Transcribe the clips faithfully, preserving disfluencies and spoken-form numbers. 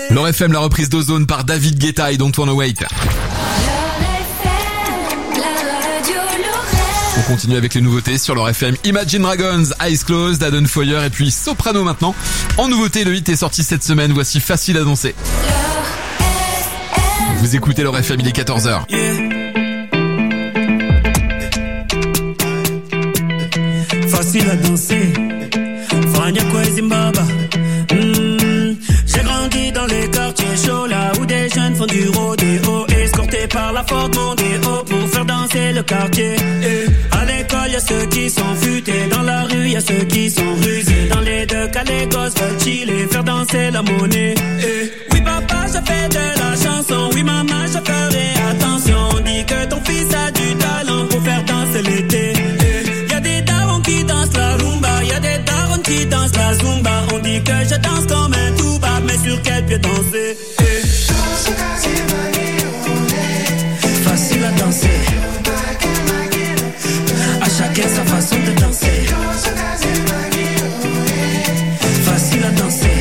L'Or F M, la reprise d'Ozone par David Guetta et Don't Wanna Wait. On continue avec les nouveautés sur l'Or F M. Imagine Dragons, Eyes Closed, Aden Foyer et puis Soprano maintenant. En nouveauté, le hit est sorti cette semaine. Voici Facile à danser. Vous écoutez l'Or F M, il est quatorze heures. Yeah. Facile à danser. Fania Zimbabwe. Mm. J'ai grandi dans les quartiers chauds, là où des jeunes font du rodéo, escortés par la Ford Mondeo pour faire danser le quartier. Et à l'école, y'a ceux qui sont futés, dans la rue, y'a ceux qui sont rusés. Dans les deux cas, les gosses veulent chiller, faire danser la monnaie. Et oui, papa, je fais de la chanson. Oui, maman, je ferai attention. On dit que ton fils a du talent pour faire danser l'été. Et y'a des darons qui dansent la rumba, y'a des darons qui dansent la zumba. On dit que je danse comme un toubab, mais sur quel pied danser? Et facile à danser. À chacun sa façon de danser. Facile à danser.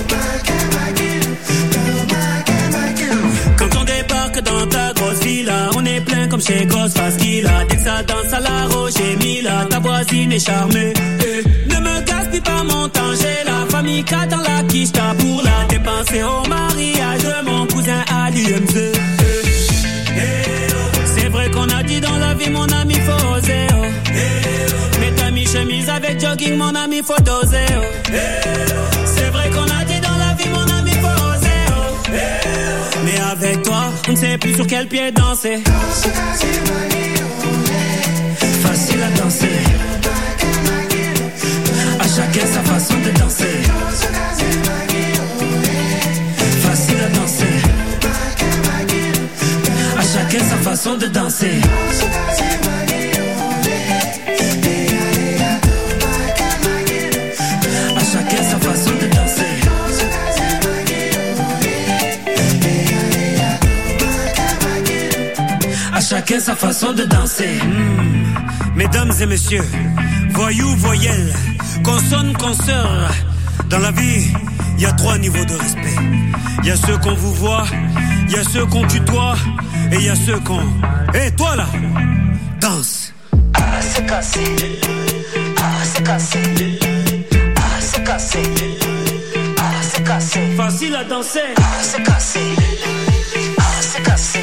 Quand on débarque dans ta grosse villa, on est plein comme chez Ghostface Killah. Dès que ça danse à la Roger Mila, ta voisine est charmée. Et ne me gaspille pas mon temps, j'ai la famille K dans la quicheta pour la dépenser au mariage de mon cousin Ali M Z. C'est vrai qu'on a dit dans la vie, mon ami, faut oser, oh. Mets ta mi-chemise avec jogging, mon ami, faut doser, oh. C'est vrai qu'on a dit dans la vie, mon ami, faut oser, oh. Mais avec toi, on ne sait plus sur quel pied danser. Facile à danser. À chacun sa façon de danser. Facile à danser. À chacun sa façon de danser. À chacun sa façon de danser. À chacun sa façon de danser. Mmh. Mesdames et messieurs, voyous, voyelles, consonnes, consoeurs. Dans la vie, il y a trois niveaux de respect. Il y a ceux qu'on vous voit, il y a ceux qu'on tutoie, et il y a ceux qu'on... Hé, hey, toi là, danse. Ah, c'est cassé. Ah, c'est cassé. Ah, c'est cassé. Ah, c'est cassé. Facile à danser. Ah, c'est cassé. Ah, c'est cassé.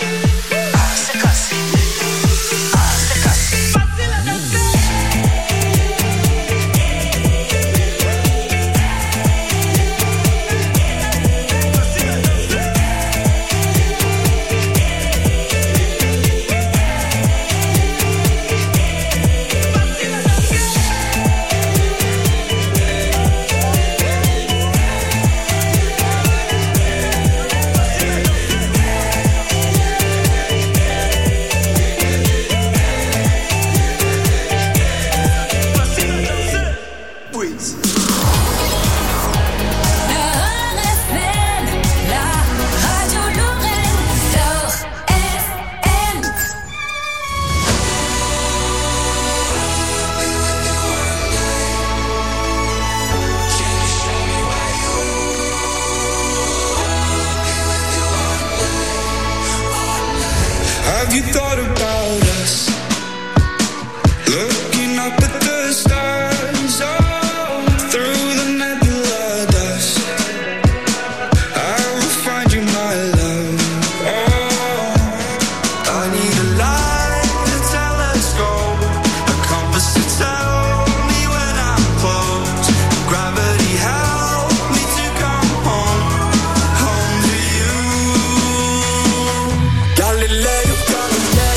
Have you thought about us? Looking up at the stars, oh, through the nebula dust. I will find you, my love. Oh, I need a light, a telescope, a compass to tell me when I'm close. Gravity help me to come home, home to you. Galileo, Galileo.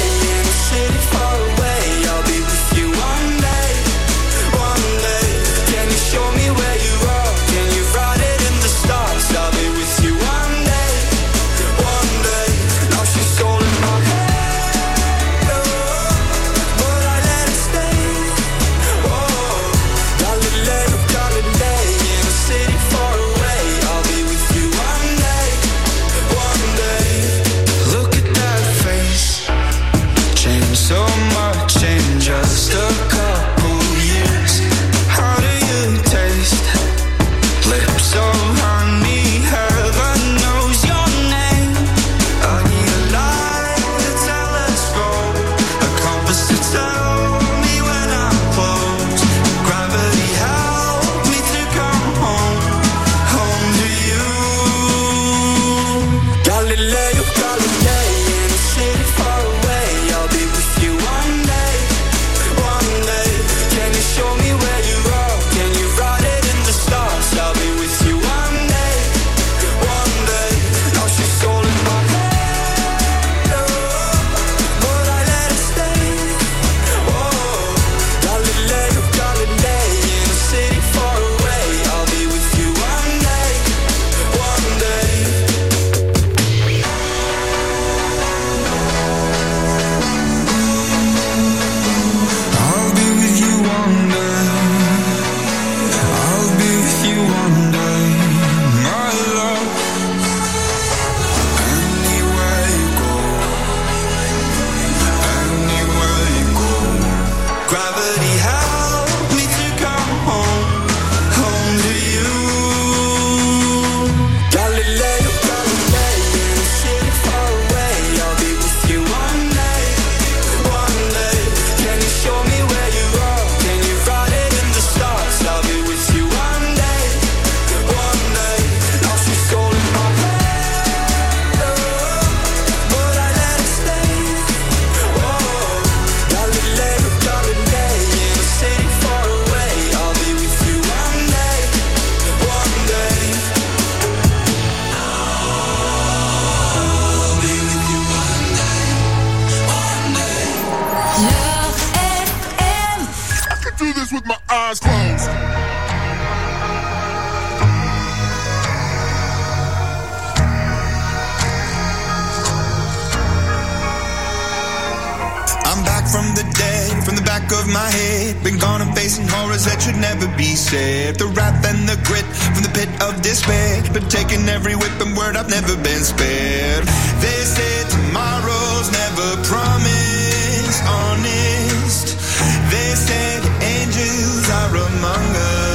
from the dead, from the back of my head. Been gone and facing horrors that should never be said. The wrath and the grit from the pit of despair. Been taking every whip and word, I've never been spared. They say tomorrow's never promised, honest. They say the angels are among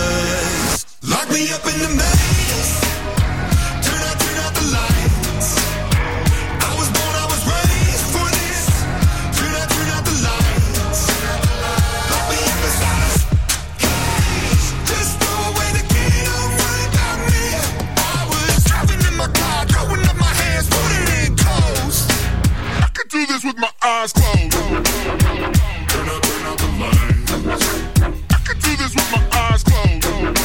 us. Lock me up in the maze. Turn out, turn out the lights. I was born, I was raised for this. Turn out, turn out the lights. Lock me up inside this cage. Just throw away the key, don't worry about me. I was driving in my car, throwing up my hands, putting in coast. I could do this with my eyes closed. Turn out, turn out the lights. I could do this with my eyes closed.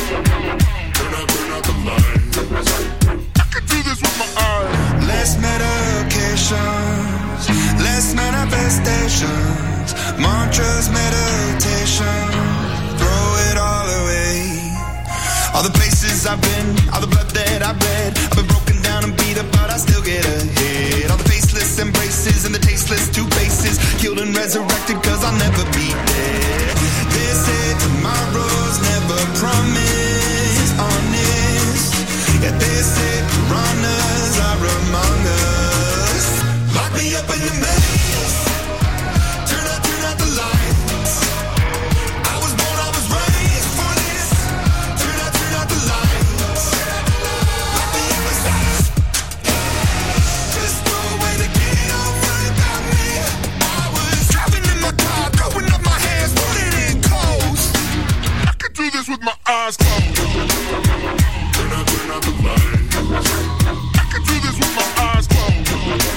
Turn out, turn out the lights. I could do this with my eyes. Less medications, less manifestations, mantras, meditation, throw it all away. All the places I've been, all the blood that I've bled, I've been broken down and beat up, but I still get ahead. All the faceless embraces and the tasteless two faces, killed and resurrected cause I'll never be dead. They say tomorrow's never promised, honest. Yeah, they say piranhas are among us. Lock me up in the maze. Turn out, turn out the lights. I was born, I was raised for this. Turn out, turn out the lights. Lock me up inside this cage. Just throw away the key, don't worry about me. I was driving in my car, throwing up my hands, putting in coast. I could do this with my eyes closed. Turn out, turn out the lights. I could do this with my eyes closed.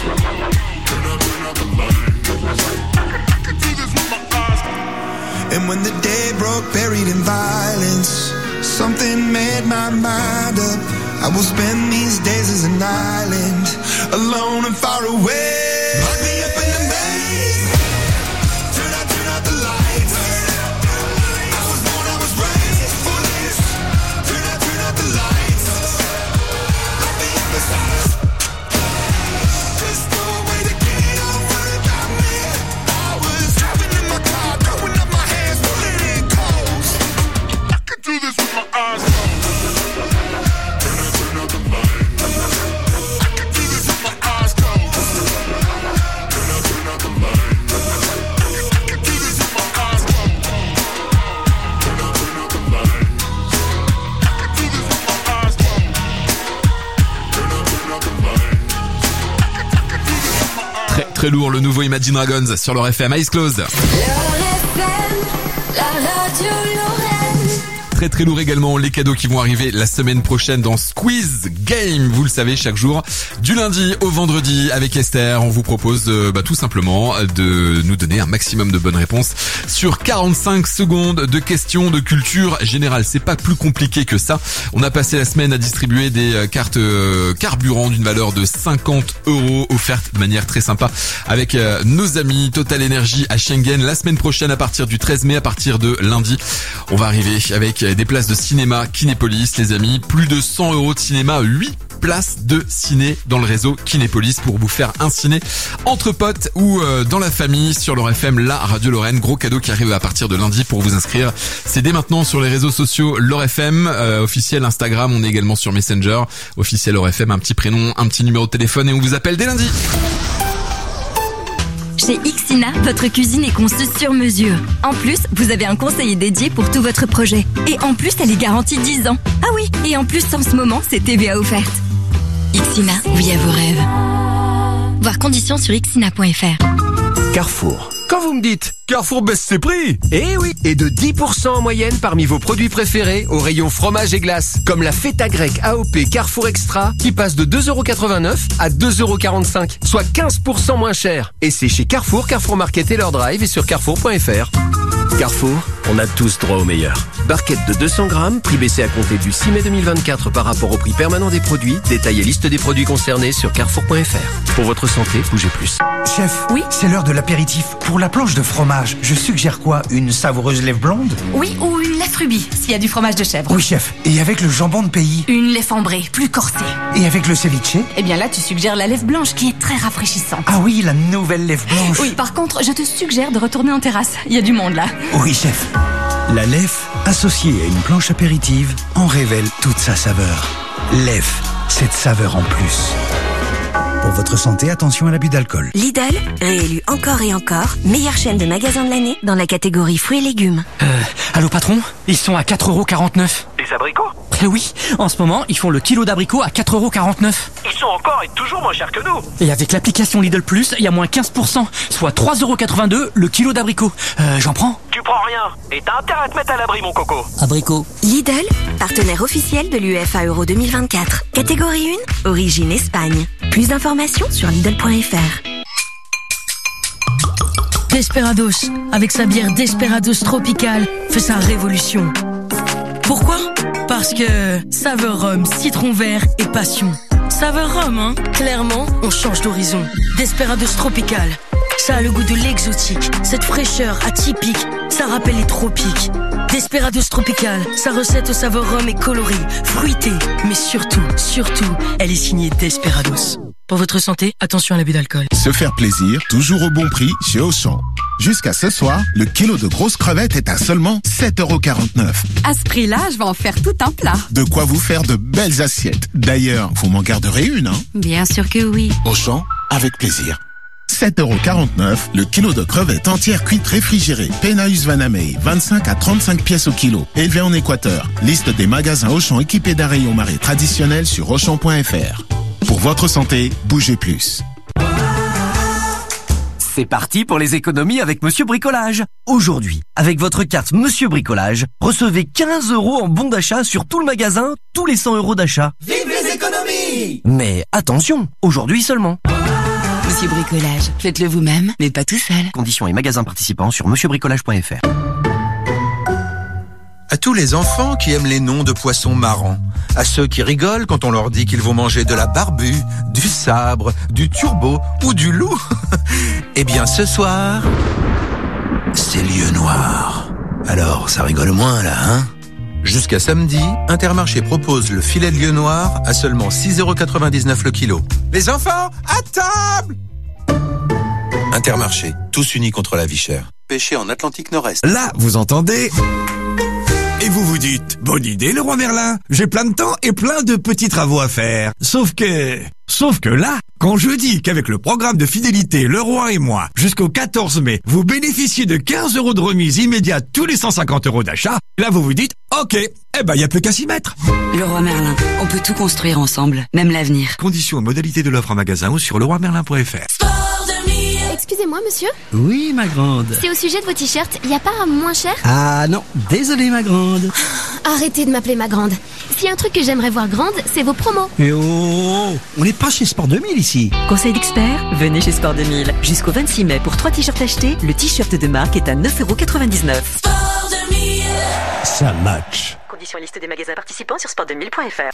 Turn out, turn out the lights. I could do this with my eyes closed. And when the day broke, buried in violence, something made my mind up. I will spend these days as an island, alone and far away. Lock me up in the maze. Turn out, turn out the lights. I was born, I was raised for this. Turn out, turn out the lights. Lock me up inside this cage. Just throw away the key, don't worry about me. I was driving in my car, throwing up my hands, putting in coast. I could do this with my eyes closed. Turn out, turn out the lights. I could do this with my eyes closed. Turn out, turn out the lights. I could do this with my eyes closed. Turn out, turn out the lights. I could do this with my eyes closed. Turn out, turn out the lights. I could do this with my eyes. Très très lourd, le nouveau Imagine Dragons sur leur F M. Eyes Closed. Leur F M, la radio Lorraine. Très très lourd également les cadeaux qui vont arriver la semaine prochaine dans Squeeze Game. Vous le savez, chaque jour du lundi au vendredi avec Esther, on vous propose euh, bah, tout simplement de nous donner un maximum de bonnes réponses sur quarante-cinq secondes de questions de culture générale. C'est pas plus compliqué que ça. On a passé la semaine à distribuer des euh, cartes euh, carburant d'une valeur de cinquante euros offertes de manière très sympa avec euh, nos amis Total Energy à Schengen. La semaine prochaine, à partir du treize mai, à partir de lundi, on va arriver avec des places de cinéma Kinépolis, les amis. Plus de cent euros de cinéma, huit places de ciné dans le réseau Kinépolis pour vous faire un ciné entre potes ou euh, dans la famille sur leur F M, la radio Lorraine. Gros cadeau qui arrive à partir de lundi pour vous inscrire. C'est dès maintenant sur les réseaux sociaux leur F M, euh, officiel Instagram. On est également sur Messenger, officiel leur F M, un petit prénom, un petit numéro de téléphone et on vous appelle dès lundi. Chez Ixina, votre cuisine est conçue sur mesure. En plus, vous avez un conseiller dédié pour tout votre projet. Et en plus, elle est garantie dix ans. Ah oui, et en plus, en ce moment, c'est T V A offerte. Ixina, oui à vos rêves. Voir conditions sur ixina point f r. Carrefour. Quand vous me dites Carrefour baisse ses prix, eh oui, et de dix pour cent en moyenne parmi vos produits préférés au rayon fromage et glace, comme la feta grecque A O P Carrefour Extra qui passe de deux euros quatre-vingt-neuf à deux euros quarante-cinq, soit quinze pour cent moins cher. Et c'est chez Carrefour, Carrefour Market et leur drive et sur carrefour point f r. Carrefour, On a tous droit au meilleur. Barquette de deux cents grammes, prix baissé à compter du six mai deux mille vingt-quatre par rapport au prix permanent des produits. Détail et liste des produits concernés sur carrefour point f r. Pour votre santé, bougez plus. Chef, Oui. c'est l'heure de l'apéritif. Pour la planche de fromage, je suggère quoi? Une savoureuse lèvre blonde? Oui, ou une lèvre rubis, s'il y a du fromage de chèvre. Oui, chef. Et avec le jambon de pays? Une lèvre ambrée, plus corsée. Et avec le ceviche? Eh bien là, tu suggères la lèvre blanche qui est très rafraîchissante. Ah oui, la nouvelle lèvre blanche. Oui, par contre, je te suggère de retourner en terrasse. Il y a du monde là. Oui, chef. La Lef, associée à une planche apéritive, en révèle toute sa saveur. Lef, cette saveur en plus. Pour votre santé, attention à l'abus d'alcool. Lidl, réélu encore et encore, meilleure chaîne de magasins de l'année dans la catégorie fruits et légumes. Euh, allô patron, ils sont à quatre euros quarante-neuf. Les abricots? Eh oui, en ce moment, ils font le kilo d'abricots à quatre euros quarante-neuf. Ils sont encore et toujours moins chers que nous. Et avec l'application Lidl Plus, il y a moins quinze pour cent, soit trois euros quatre-vingt-deux le kilo d'abricots. Euh, j'en prends? Tu prends rien. Et t'as intérêt à te mettre à l'abri, mon coco. Abricots. Lidl, partenaire officiel de l'UEFA Euro deux mille vingt-quatre. Catégorie un, origine Espagne. Plus d'informations sur Lidl point f r. Desperados, avec sa bière Desperados Tropical, fait sa révolution. Pourquoi? Parce que saveur rhum, citron vert et passion. Saveur rhum, hein? Clairement, on change d'horizon. Desperados Tropical, ça a le goût de l'exotique. Cette fraîcheur atypique, ça rappelle les tropiques. Desperados Tropical, sa recette au saveur rhum est colorée, fruitée, mais surtout, surtout, elle est signée Desperados. Pour votre santé, attention à l'abus d'alcool. Se faire plaisir, toujours au bon prix chez Auchan. Jusqu'à ce soir, le kilo de grosses crevettes est à seulement sept euros quarante-neuf. À ce prix-là, je vais en faire tout un plat. De quoi vous faire de belles assiettes. D'ailleurs, vous m'en garderez une, hein? Bien sûr que oui. Auchan, avec plaisir. sept euros quarante-neuf, le kilo de crevettes entières cuites réfrigérées. Penaus Vanamei, vingt-cinq à trente-cinq pièces au kilo. Élevé en Équateur. Liste des magasins Auchan équipés d'un rayon marée traditionnel sur auchan point f r. Pour votre santé, bougez plus. C'est parti pour les économies avec Monsieur Bricolage. Aujourd'hui, avec votre carte Monsieur Bricolage, recevez quinze euros en bon d'achat sur tout le magasin, tous les cent euros d'achat. Vive les économies! Mais attention, aujourd'hui seulement. Monsieur Bricolage, faites-le vous-même, mais pas tout seul. Conditions et magasins participants sur monsieur bricolage point f r. À tous les enfants qui aiment les noms de poissons marrants, à ceux qui rigolent quand on leur dit qu'ils vont manger de la barbue, du sabre, du turbo ou du loup, eh bien ce soir, c'est lieu noir. Alors ça rigole moins là, hein? Jusqu'à samedi, Intermarché propose le filet de lieu noir à seulement six euros quatre-vingt-dix-neuf le kilo. Les enfants, à table! Intermarché, tous unis contre la vie chère. Pêché en Atlantique Nord-Est. Là, vous entendez? Et vous vous dites, bonne idée le roi Merlin, j'ai plein de temps et plein de petits travaux à faire. Sauf que... Sauf que là, quand je dis qu'avec le programme de fidélité Le Roi et moi, jusqu'au quatorze mai, vous bénéficiez de quinze euros de remise immédiate tous les cent cinquante euros d'achat, là vous vous dites, ok, eh ben y a plus qu'à s'y mettre. Le roi Merlin, on peut tout construire ensemble, même l'avenir. Conditions et modalités de l'offre en magasin ou sur le roi merlin point f r. Excusez-moi, monsieur. Oui, ma grande. C'est au sujet de vos t-shirts. Il n'y a pas un moins cher? Ah non, désolé, ma grande. Arrêtez de m'appeler ma grande. S'il y a un truc que j'aimerais voir grande, c'est vos promos. Et oh, on n'est pas chez Sport deux mille ici. Conseil d'expert, venez chez Sport deux mille. Jusqu'au vingt-six mai, pour trois t-shirts achetés, le t-shirt de marque est à neuf euros quatre-vingt-dix-neuf. Sport deux mille. Ça match. Conditions et liste des magasins participants sur sport deux mille point f r.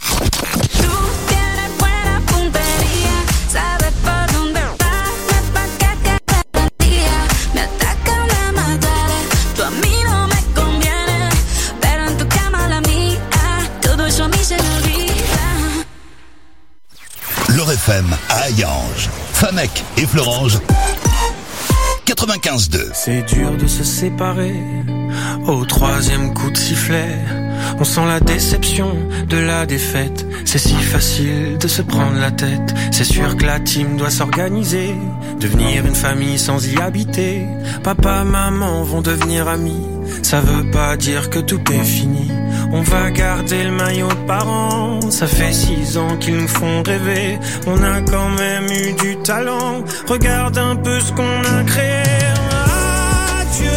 L'Or F M à Hayange, Famec et Florange, quatre-vingt-quinze deux. C'est dur de se séparer au troisième coup de sifflet. On sent la déception de la défaite. C'est si facile de se prendre la tête. C'est sûr que la team doit s'organiser, devenir une famille sans y habiter. Papa, maman vont devenir amis. Ça veut pas dire que tout est fini. On va garder le maillot de parents. Ça fait six ans qu'ils nous font rêver. On a quand même eu du talent. Regarde un peu ce qu'on a créé. Adieu.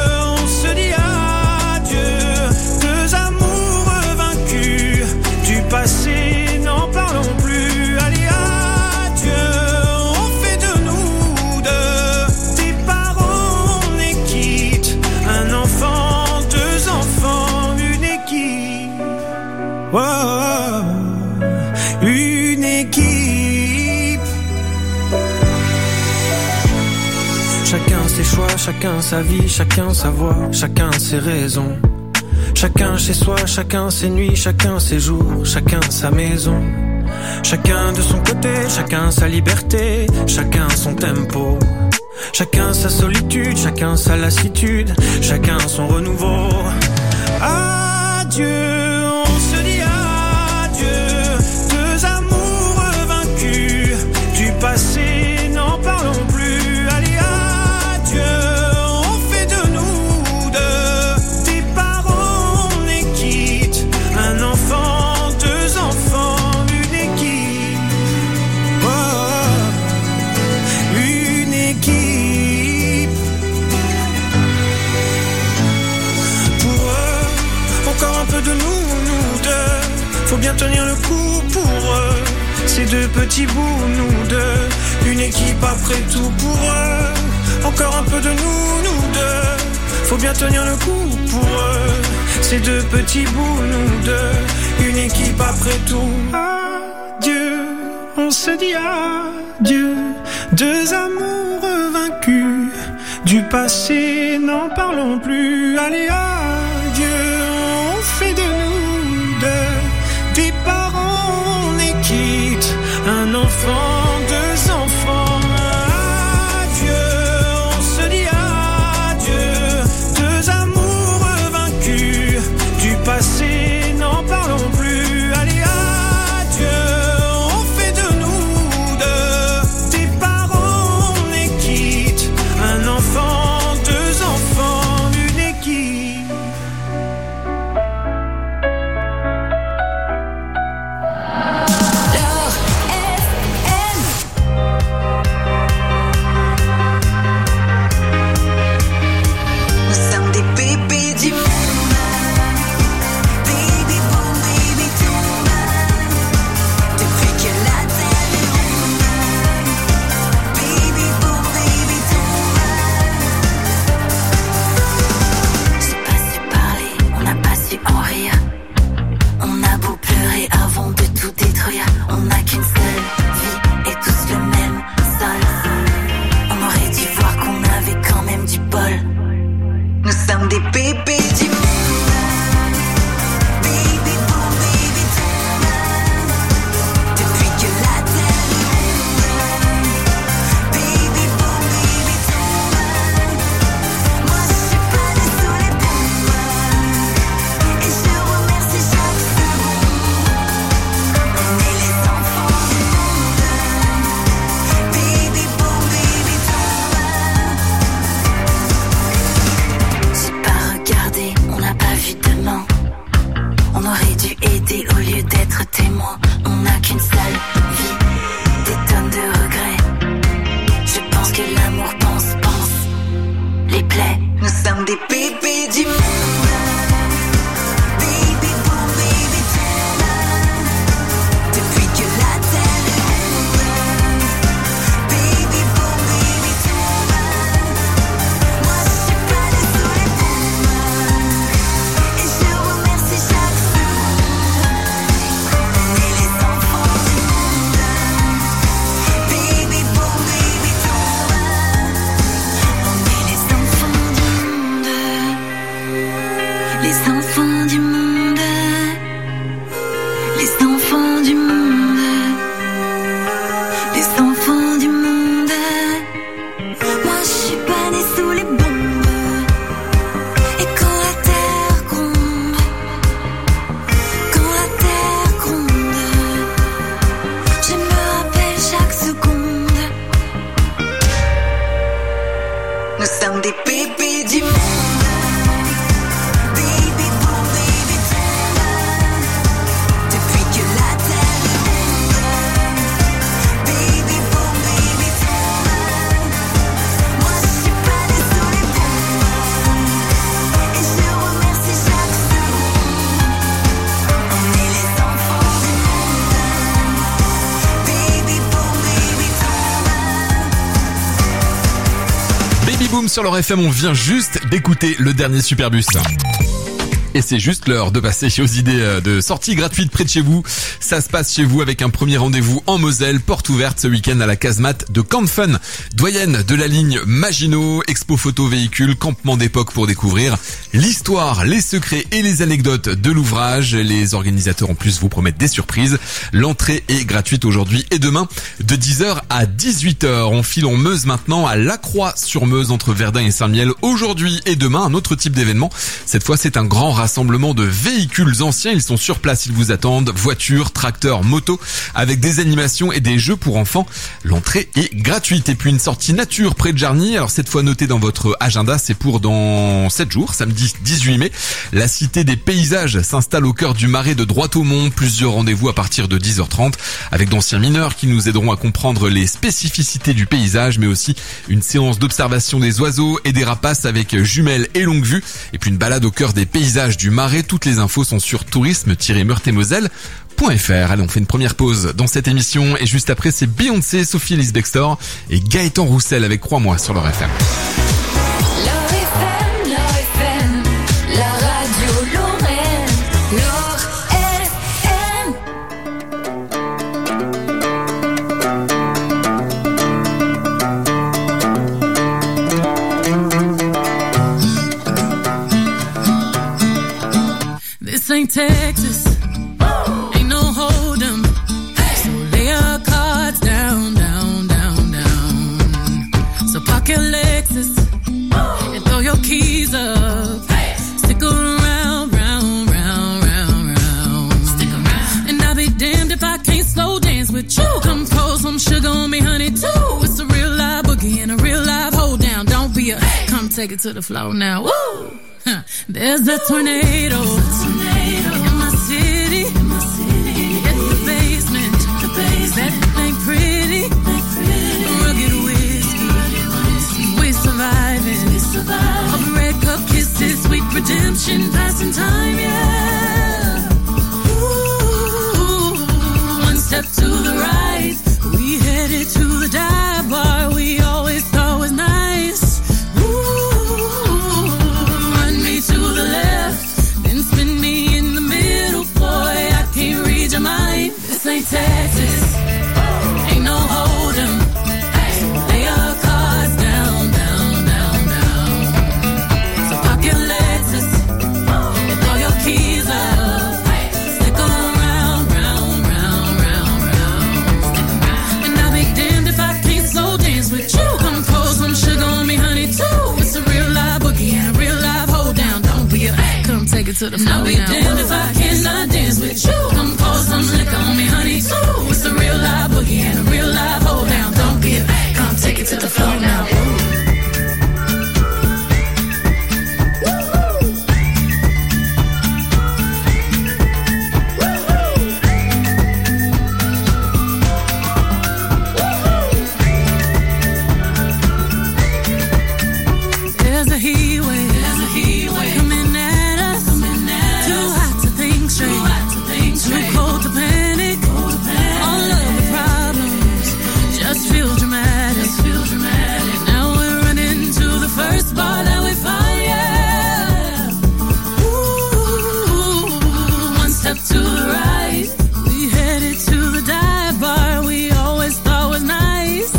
Passé, n'en parlons plus. Allez, adieu, on fait de nous deux des parents, on est quitte. Un enfant de équipe. Chacun ses choix, chacun sa vie, chacun sa voix, chacun ses raisons. Chacun chez soi, chacun ses nuits, chacun ses jours, chacun sa maison. Chacun de son côté, chacun sa liberté, chacun son tempo. Chacun sa solitude, chacun sa lassitude, chacun son renouveau. Adieu, on se dit adieu, deux amoureux vaincus du passé, n'en parlons plus. Allez, adieu, on fait de nous deux des parents, on est quitte, un enfant, deux enfants, une équipe. Oh, une équipe. Pour eux, encore un peu de nous, nous deux. Faut bien tenir le coup pour eux. Ces deux petits bouts, nous deux. Une équipe après tout pour eux. Encore un peu de nous, nous deux. Faut bien tenir le coup pour eux. Ces deux petits bouts, nous deux. Une équipe après tout. Adieu, on se dit adieu. Deux amoureux vaincus du passé, n'en parlons plus. Allez, adieu, on fait de nous deux des parents, on est quitte, un enfant, deux enfants. Adieu, on se dit adieu, deux amoureux vaincus du passé, n'en parlons plus. Allez, adieu, on fait de nous deux des parents, on est quitte, un enfant, deux enfants, une équipe. Nous sommes des bébés du monde. Baby boom, baby tombe. Depuis que la terre est ronde. Baby boom, baby tombe. J'ai pas su parler, on n'a pas su en rire. On a beau pleurer avant de tout détruire. On n'a qu'une seule vie et tous le même sol. On aurait dû voir qu'on avait quand même du bol. Nous sommes des bébés du monde. Baby boom, baby tombe. Depuis que la terre est ronde. Baby boom, baby tombe. Moi je suis pas née sous les bombes. Et je remercie chaque seconde. On est les enfants du monde. Baby boom, baby tombe. J'ai pas regardé, on n'a pas vu demain. On aurait dû aider au lieu d'être témoin. On n'a qu'une seule vie, des tonnes de regrets. Je pense que l'amour pense, pense. Les plaies, nous sommes des bébés du monde. Baby boom, baby tombe. Depuis que la terre est ronde. Baby boom, baby tombe. Moi je suis pas née sous les bombes. Et je remercie chaque seconde. On est les enfants du monde. Baby boom, baby tombe. On est les enfants du monde. Les enfants du monde. Les enfants du monde. Les enfants du monde. Moi je suis pas née sous les bombes. Et quand la terre gronde, quand la terre gronde, je me rappelle chaque seconde. Nous sommes des bébés du monde. Baby boom, baby tombe. Depuis que la terre est ronde. Baby boom, baby tombe. Moi je suis pas née sous les bombes. Et je remercie chaque seconde. On est les enfants du monde. Baby boom, baby tombe. Baby Boom sur leur F M, on vient juste d'écouter le dernier Superbus. Et c'est juste l'heure de passer aux idées de sorties gratuites près de chez vous. Ça se passe chez vous avec un premier rendez-vous en Moselle, porte ouverte ce week-end à la casemate de Camp Fun. Doyenne de la ligne Maginot, expo photo véhicule, campement d'époque pour découvrir l'histoire, les secrets et les anecdotes de l'ouvrage. Les organisateurs en plus vous promettent des surprises. L'entrée est gratuite aujourd'hui et demain de dix heures à dix-huit heures. On file en Meuse maintenant à Lacroix-sur-Meuse entre Verdun et Saint-Miel. Aujourd'hui et demain, un autre type d'événement. Cette fois, c'est un grand rassemblement de véhicules anciens. Ils sont sur place, ils vous attendent. Voitures, tracteurs, motos, avec des animations et des jeux pour enfants. L'entrée est gratuite. Et puis une sortie nature près de Jarny. Alors cette fois notée dans votre agenda, c'est pour dans sept jours, samedi dix-huit mai. La Cité des Paysages s'installe au cœur du marais de Droite-au-Mont. Plusieurs rendez-vous à partir de dix heures trente avec d'anciens mineurs qui nous aideront à comprendre les spécificités du paysage, mais aussi une séance d'observation des oiseaux et des rapaces avec jumelles et longue vue. Et puis une balade au cœur des paysages du marais. Toutes les infos sont sur tourisme tiret meurthe et moselle point f r. Allez, on fait une première pause dans cette émission et juste après c'est Beyoncé, Sophie Ellis Bextor et Gaëtan Roussel avec Crois-moi sur leur F M. This ain't Texas, ain't no hold'em. So lay your cards down, down, down, down. So park your Lexus and throw your keys up. Stick around, round, round, round, round. Stick around. And I'll be damned if I can't slow dance with you. Come pour some sugar on me, honey, too. It's a real live boogie and a real live hold down. Don't be a, come take it to the floor now. Woo! Huh. There's a tornado, tornado in my city. In my city. It's the basement. The basement. That ain't pretty. Ain't pretty. Rugged whiskey. Rugged whiskey. We're surviving. We're surviving. Of red cup kisses, sweet redemption, passing time, yeah. Ooh, one step to the right, we headed to the dive bar we always thought was nice. To the left, then spin me in the middle, boy, I can't read your mind. This ain't Texas, ain't no hold'em. Lay your cards down, down, down, down. So pop your Lexus and throw your keys up. Stick around, round, round, round, round. And I'll be damned if I can't slow dance with you. Come pour some sugar on me, honey, too. It's a real live boogie and a real live hold down. Don't be a, come take it to the floor now. I'll be damned if I cannot dance with you. Come pour some liquor on me, honey, too. It's a real live boogie and a real live hold down. Don't be a, come take it to the floor now. There's a heat wave, there's a heat wave coming at us, coming at too us. Hot to think straight, too hot to think straight, too cold to panic, cold to panic. All of the problems just feel dramatic, just feel dramatic. Now we're running to the first bar that we find, yeah. Ooh, one step to the right, we headed to the dive bar we always thought was nice.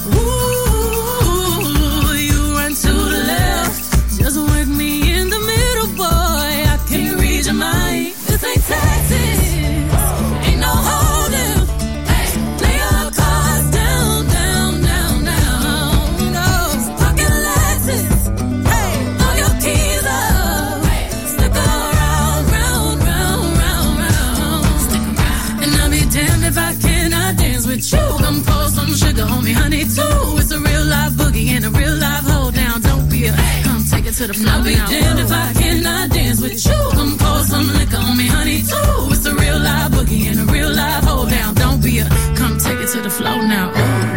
Ooh, you run to the left, just work me in the middle, boy, I can't read your mind. This ain't Texas, ain't no hold'em. Lay your cards down, down, down, down. No, pocket Lexus, hey, throw your keys up. Stick around, round, round, round, round. Stick around. And I'll be damned if I cannot dance with you. Come pour some sugar on me, honey, too. It's a real live boogie and a real live hold down. Don't be a, come take it to the floor. I'll be damned if I cannot dance with you. Come pour some liquor on me, honey, too. It's a real live boogie and a real live hold down. Don't be a, come take it to the floor now. Ooh.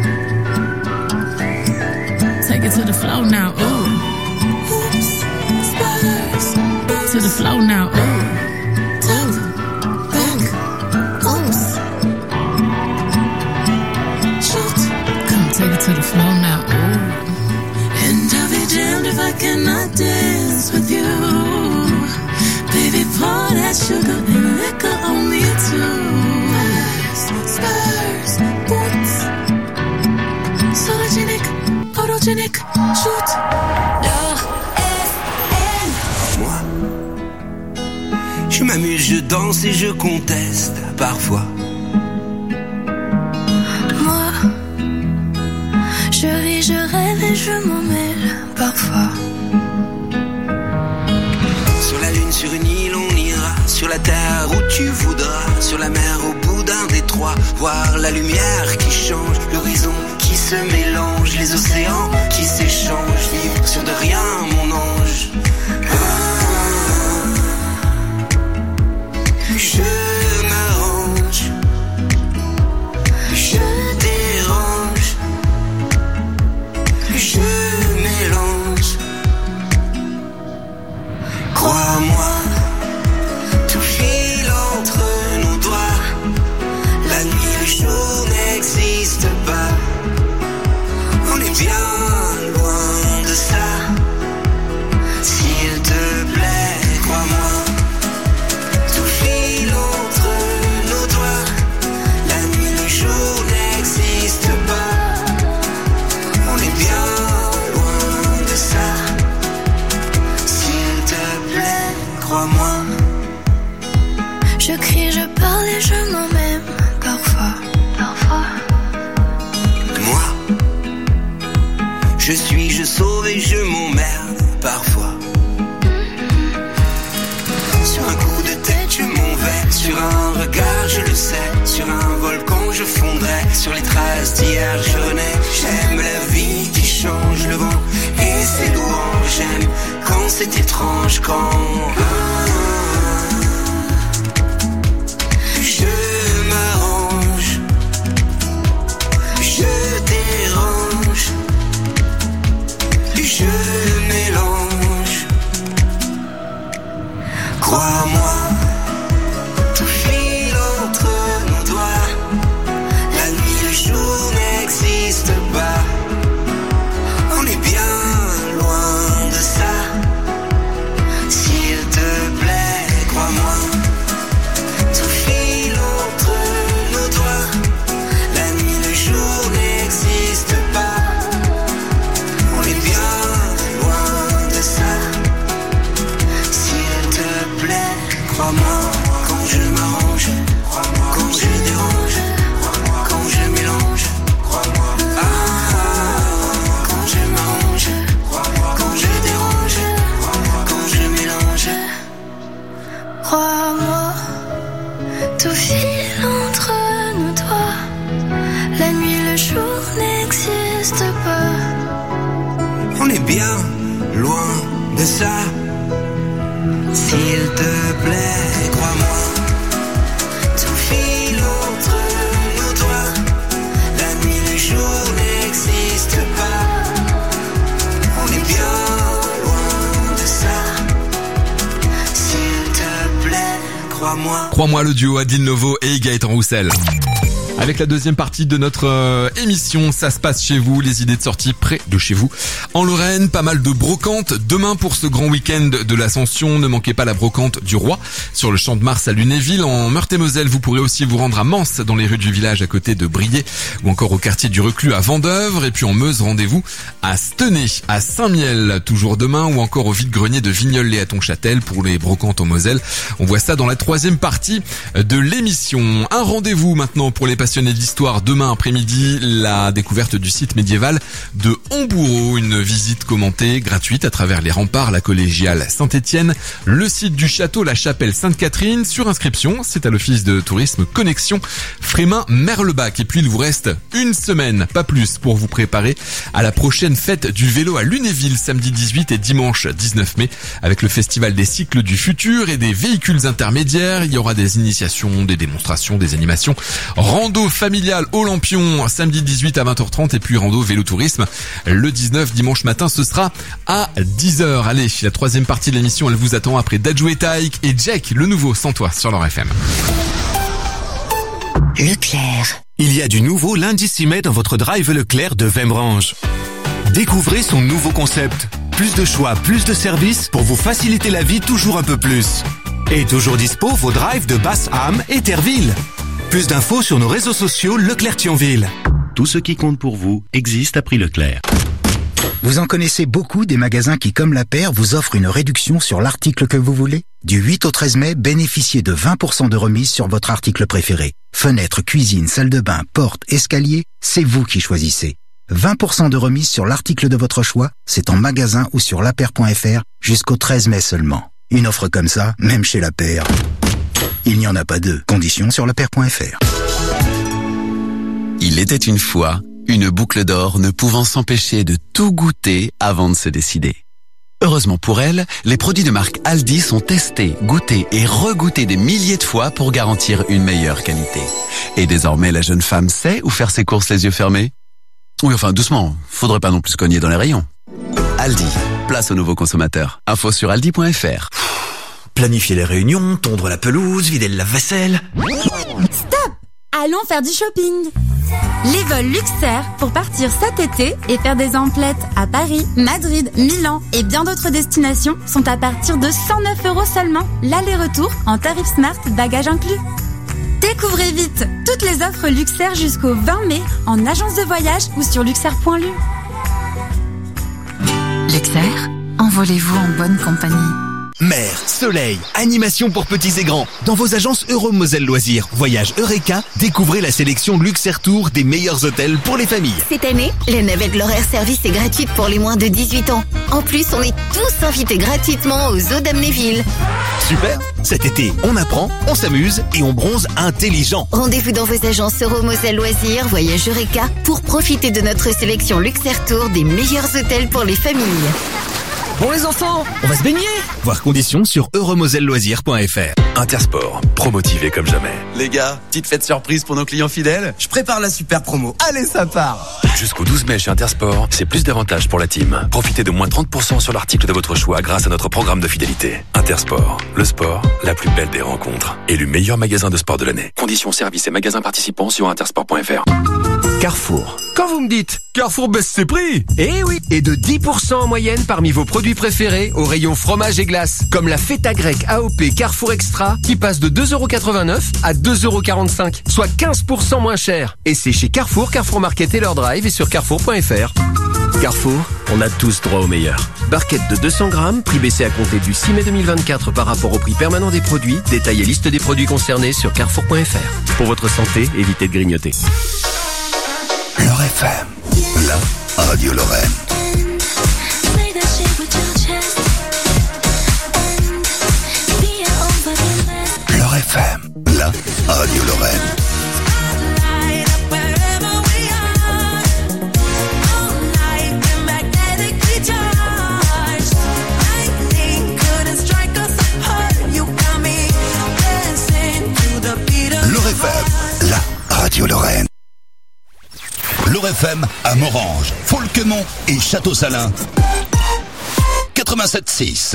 Take it to the floor now. Ooh. Oops, spurs. To the floor now. Ooh. Take it to the floor now, ooh. And I'll be damned if I cannot dance with you. Mars, boots. Sorogenic, photogenic, shoot. Moi, je m'amuse, je danse et je conteste parfois. Moi, je vis, je rêve et je m'en mêle parfois. Sur la lune, sur une île, on ira. Sur la terre où tu voudras. Sur la mer, au bout d'un détroit. Voir la lumière qui change, l'horizon qui se mélange, les océans qui s'échangent. Vivre sur de rien, mon ange. Ah, je m'arrange, je dérange, je mélange. Crois-moi, tout file entre nos doigts. La nuit, le jour n'existe pas. On est bien loin de ça. S'il te plaît, crois-moi, tout file entre nos doigts. La nuit, le jour n'existe pas. On est bien loin de ça. S'il te plaît, crois-moi. Je crie, je parle et je m'en même parfois, parfois. Moi, je suis, je sauve et je m'emmerde parfois. Sur un coup de tête, je m'en vais. Sur un regard, je le sais. Sur un volcan, je fondrai. Sur les traces d'hier, je renais. J'aime la vie qui change le vent et ses louanges. J'aime quand c'est étrange, quand je m'arrange, je dérange, je mélange. Crois-moi, tout file entre nos doigts. La nuit, le jour n'existe pas. On est bien loin de ça. S'il te plaît, crois-moi, tout file entre nos doigts. La nuit, le jour n'existe pas. On est bien loin de ça. S'il te plaît, crois-moi, quand je m'arrange, quand je dérange, quand je mélange, ah, quand je m'arrange, quand je dérange, quand je mélange. Crois-moi, tout file entre nos doigts. La nuit, le jour n'existe pas. On est bien loin de ça. S'il te plaît, crois-moi, tout file entre nos doigts. La nuit, le jour n'existe pas. On est bien loin de ça. S'il te plaît, crois-moi. Crois-moi, le duo Adil Novo et Gaëtan Roussel. Avec la deuxième partie de notre euh, émission, ça se passe chez vous, les idées de sortie près de chez vous. En Lorraine, pas mal de brocantes. Demain, pour ce grand week-end de l'Ascension, ne manquez pas la brocante du Roi sur le Champ de Mars à Lunéville. En Meurthe-et-Moselle, vous pourrez aussi vous rendre à Mans, dans les rues du village à côté de Briey, ou encore au quartier du Reclus à Vendeuvre. Et puis en Meuse, rendez-vous à Stenay, à Saint-Miel, toujours demain, ou encore au vide-grenier de Vignoles et à Tonchâtel pour les brocantes en Moselle. On voit ça dans la troisième partie de l'émission. Un rendez-vous maintenant pour les passionnés d'histoire. Demain après-midi, la découverte du site médiéval de Hombourg, une visite commentée gratuite à travers les remparts, la collégiale Saint-Étienne, le site du château, la chapelle Sainte-Catherine. Sur inscription, c'est à l'office de tourisme Connexion Frémin-Merlebach. Et puis il vous reste une semaine, pas plus, pour vous préparer à la prochaine fête du vélo à Lunéville, samedi dix-huit et dimanche dix-neuf mai, avec le festival des cycles du futur et des véhicules intermédiaires. Il y aura des initiations, des démonstrations, des animations, rando familial au Lampion, samedi dix-huit à vingt heures trente, et puis rando vélo tourisme le dix-neuf, dimanche matin, ce sera à dix heures. Allez, la troisième partie de l'émission, elle vous attend après Dadju et Taïk et Jack, le nouveau Sans Toi sur leur F M. Leclerc. Il y a du nouveau lundi six mai dans votre drive Leclerc de Vembrange. Découvrez son nouveau concept. Plus de choix, plus de services pour vous faciliter la vie toujours un peu plus. Et toujours dispo vos drives de Basse-Ham et Terville. Plus d'infos sur nos réseaux sociaux Leclerc Thionville. Tout ce qui compte pour vous existe à prix Leclerc. Vous en connaissez beaucoup des magasins qui, comme La Paire, vous offrent une réduction sur l'article que vous voulez? Du huit au treize mai, bénéficiez de vingt pour cent de remise sur votre article préféré. Fenêtre, cuisine, salle de bain, porte, escalier, c'est vous qui choisissez. vingt pour cent de remise sur l'article de votre choix, c'est en magasin ou sur lapaire point f r jusqu'au treize mai seulement. Une offre comme ça, même chez La Paire, il n'y en a pas deux. Conditions sur lapaire point f r. Il était une fois une boucle d'or ne pouvant s'empêcher de tout goûter avant de se décider. Heureusement pour elle, les produits de marque Aldi sont testés, goûtés et regoûtés des milliers de fois pour garantir une meilleure qualité. Et désormais, la jeune femme sait où faire ses courses les yeux fermés. Oui, enfin, doucement, faudrait pas non plus se cogner dans les rayons. Aldi, place aux nouveaux consommateurs. Info sur aldi point f r. Planifier les réunions, tondre la pelouse, vider le lave-vaisselle. Stop! Allons faire du shopping. Les vols Luxair pour partir cet été et faire des emplettes à Paris, Madrid, Milan et bien d'autres destinations sont à partir de cent neuf euros seulement. L'aller-retour en tarif Smart, bagages inclus. Découvrez vite toutes les offres Luxair jusqu'au vingt mai en agence de voyage ou sur luxair point l u. Luxair, envolez-vous en bonne compagnie. Mer, soleil, animation pour petits et grands. Dans vos agences Euromoselle Loisirs, Voyage Eureka, découvrez la sélection Luxair Tour des meilleurs hôtels pour les familles. Cette année, la navette L'Horaire Service est gratuite pour les moins de dix-huit ans. En plus, on est tous invités gratuitement aux eaux d'Amnéville. Super. Cet été, on apprend, on s'amuse et on bronze intelligent. Rendez-vous dans vos agences Euromoselle Loisirs, Voyage Eureka pour profiter de notre sélection Luxair Tour des meilleurs hôtels pour les familles. Bon les enfants, on va se baigner. Voir conditions sur euromoselle loisirs point f r. Intersport, promotivé comme jamais. Les gars, petite fête surprise pour nos clients fidèles. Je prépare la super promo. Allez, ça part. Jusqu'au douze mai chez Intersport, c'est plus d'avantages pour la team. Profitez de moins trente pour cent sur l'article de votre choix grâce à notre programme de fidélité. Intersport, le sport, la plus belle des rencontres. Élu meilleur magasin de sport de l'année. Conditions, services et magasins participants sur intersport point f r. Carrefour. Quand vous me dites Carrefour baisse ses prix, eh oui, et de dix pour cent en moyenne parmi vos produits préférés au rayon fromage et glace, comme la feta grecque A O P Carrefour Extra qui passe de deux euros quatre-vingt-neuf à deux euros quarante-cinq, soit quinze pour cent moins cher. Et c'est chez Carrefour, Carrefour Market et leur drive et sur carrefour point f r. Carrefour, on a tous droit au meilleur. Barquette de deux cents grammes, prix baissé à compter du six mai deux mille vingt-quatre par rapport au prix permanent des produits. Détail et liste des produits concernés sur carrefour point f r. Pour votre santé, évitez de grignoter. L'Or F M, la radio Lorraine. L'Or F M, la radio Lorraine. L'Or F M, la radio Lorraine. L'Or F M à Morange, Folquemont et Château-Salin. quatre-vingt-sept six.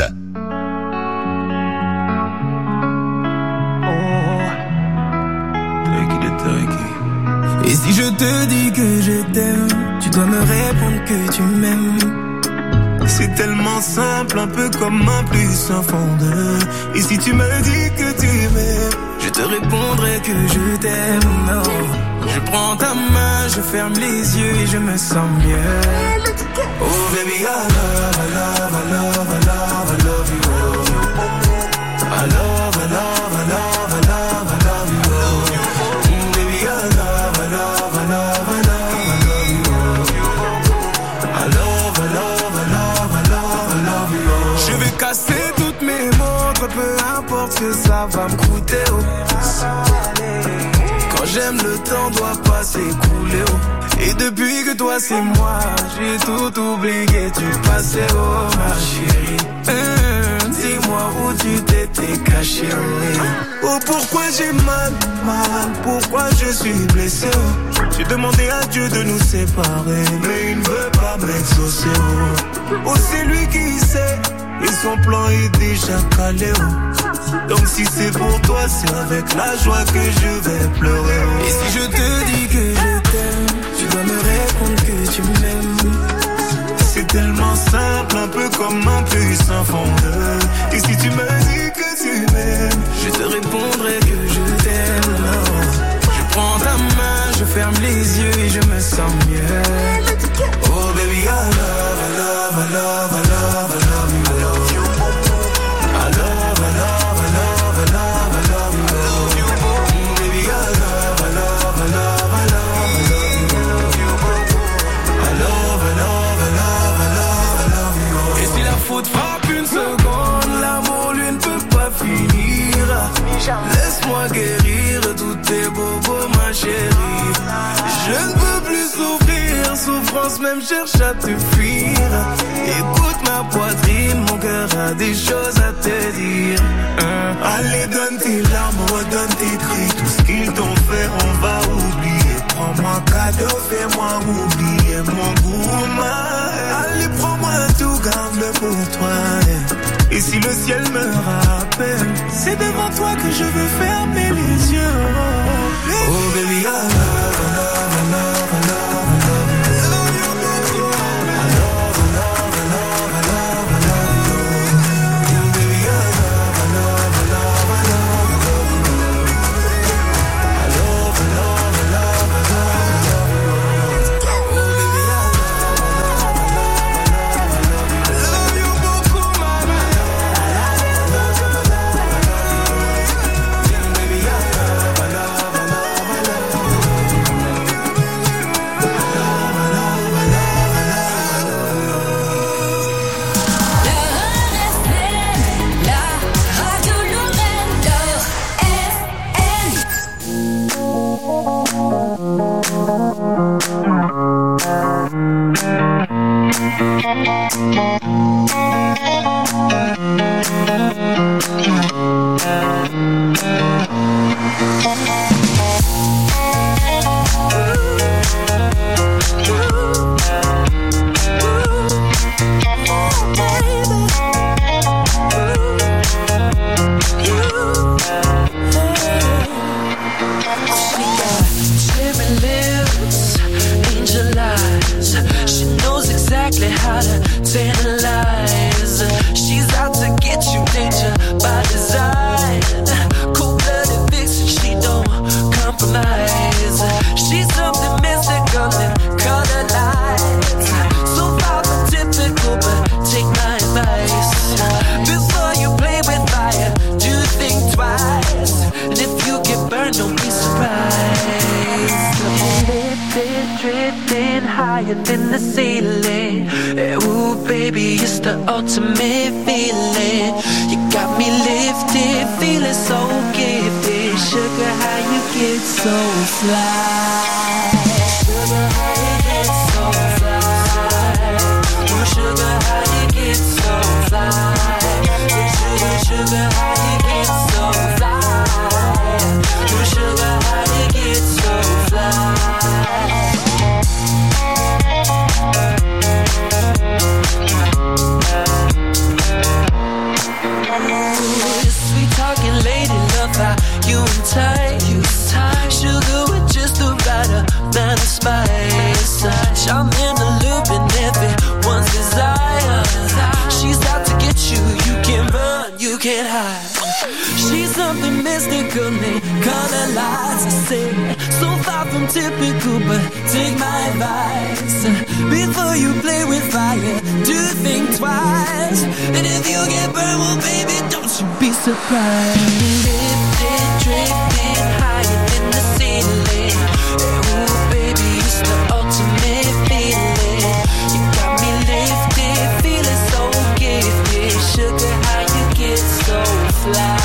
Et si je te dis que je t'aime, tu dois me répondre que tu m'aimes. C'est tellement simple, un peu comme un plus un fondeur. Et si tu me dis que tu m'aimes, je te répondrai que je t'aime. Non, je prends ta main, je ferme les yeux et je me sens mieux. Oh baby, I love, I love, I love, I love, I love you. I love, I love, I love, I love, I love you. Mm, baby, I love, I love, I love, I love, I love you. I love, I love, I love, I love, I love you. Je vais casser toutes mes montres, peu importe ce que ça va me coûter. Oh. Quand j'aime, le temps doit pas s'écouler. Oh. Et depuis que toi c'est moi, j'ai tout oublié, tu passais, oh ma chérie. Hum, dis-moi où tu t'étais caché. Oh, oh pourquoi j'ai mal, mal, pourquoi je suis blessé. Oh. J'ai demandé à Dieu de nous séparer, mais il ne veut pas m'exaucer. Oh, oh c'est lui qui sait, et son plan est déjà calé. Oh. Donc si c'est pour toi, c'est avec la joie que je vais pleurer. Oh. Et si je te dis que je t'aime, tu dois me répondre que tu m'aimes. C'est tellement simple, un peu comme un puissant fondeur. Et si tu me dis que tu m'aimes, je te répondrai que je t'aime. Non. ferme les yeux et je me sens mieux. Oh baby, I love, I love, I love, I love, I love you, I love you. I love, I love, I love, I love, I love you, I love you. Baby, I love, I love, I love, I love, I love you, I love, I love, I love, I love, I love you. Et si la faute frappe une seconde, l'amour lui ne peut pas finir. Laisse-moi guérir tous tes bobos, ma chérie. Je ne peux plus souffrir, souffrance même cherche à te fuir. Écoute ma poitrine, mon cœur a des choses à te dire. hein. Allez, donne tes larmes, redonne tes cris. Tout ce qu'ils t'ont fait, on va oublier. Prends-moi cadeau, fais-moi oublier mon gourmand. Allez, prends-moi tout, garde-le pour toi. Et si le ciel me rappelle, c'est devant toi que je veux fermer les yeux. Oh baby, I love, I love, I love, I love, I love you. I love, I love, I love, I love, I love you. Baby, I love, I love, I love, I love, I love you. I love, I love, I love, I love, I love you. Oh baby, I love, I love, I love, I love, I love you beaucoup, mama. Baby, I love, I love, I love, I love you. How to tantalize. She's out to get you, danger by design. Cold-blooded vixen, she don't compromise. She's something mystical and color lights. So far from typical, but take my advice. Before you play with fire, do think twice. And if you get burned, don't be surprised. Lifted, drifting higher than the ceiling. Ooh, baby, it's the ultimate feeling. You got me lifted, feeling so gifted. Sugar, how you get so fly? Sugar, how you get so fly? Ooh, sugar, how you get so fly? Sugar, sugar, how you get so fly? Ooh, sugar, how you get so fly? Sweet talking lady, love how you entice. Sugar with just the right amount of spice. Charm in the loop and everyone's desire. She's out to get you, you can't run, you can't hide. She's something mystical, they color lights. I say, so far from typical, but take my advice. Before you play with fire, do think twice. And if you get burned, well baby, don't you be surprised. Lifted, drifting higher than the ceiling. Ooh baby, it's the ultimate feeling. You got me lifted, feeling so gifted. Sugar, how you get so fly?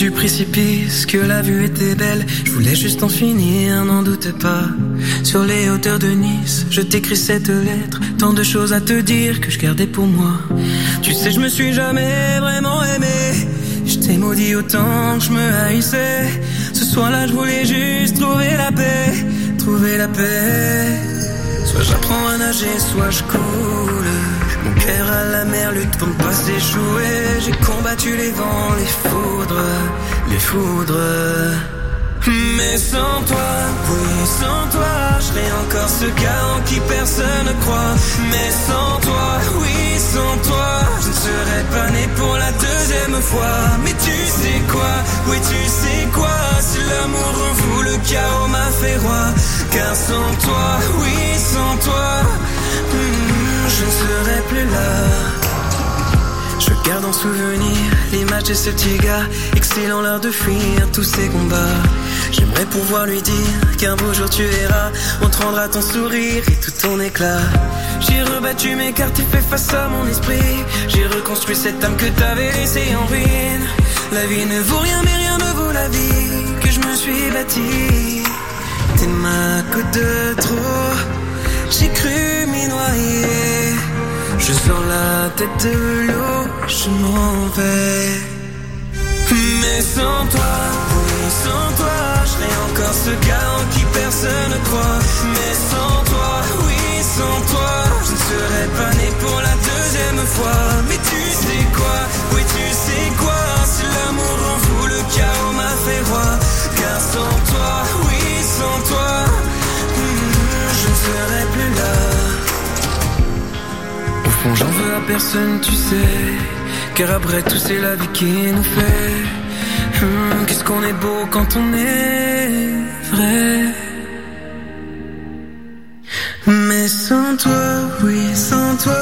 du précipice, que la vue était belle. Je voulais juste en finir, n'en doute pas. Sur les hauteurs de Nice, je t'écris cette lettre. Tant de choses à te dire que je gardais pour moi. Tu sais, je me suis jamais vraiment aimé. Je t'ai maudit autant que je me haïssais. Ce soir-là, je voulais juste trouver la paix. Trouver la paix. Soit j'apprends à nager, soit je coule. Mon cœur à la mer lutte pour ne pas s'échouer. J'ai combattu les vents, les foudres, les foudres. Mais sans toi, oui, sans toi, je serais encore ce gars en qui personne ne croit. Mais sans toi, oui, sans toi, je ne serais pas né pour la deuxième fois. Mais tu sais quoi, oui, tu sais quoi, si l'amour en vous, le chaos m'a fait roi. Car sans toi, oui, sans toi, hmm, je ne serais plus là. Je garde en souvenir l'image de ce petit gars, excellent l'art de fuir tous ces combats. J'aimerais pouvoir lui dire qu'un beau jour tu verras, on te rendra ton sourire et tout ton éclat. J'ai rebattu mes cartes et fait face à mon esprit. J'ai reconstruit cette âme que t'avais laissée en ruine. La vie ne vaut rien mais rien ne vaut la vie que je me suis bâtie. T'es ma goutte de trop, j'ai cru m'y noyer. Je sors la tête de l'eau, je m'en vais. Mais sans toi, oui, sans toi, je serais encore ce gars en qui personne ne croit. Mais sans toi, oui, sans toi, je ne serais pas né pour la deuxième fois. Mais tu sais quoi, oui, tu sais quoi, si l'amour en vous, le chaos m'a fait roi. Car sans toi, oui, sans toi, hmm, je ne serais plus là. Au fond, j'en veux à personne, tu sais. Car après tout, c'est la vie qui nous fait. Hum, qu'est-ce qu'on est beau quand on est vrai. Mais sans toi, oui, sans toi.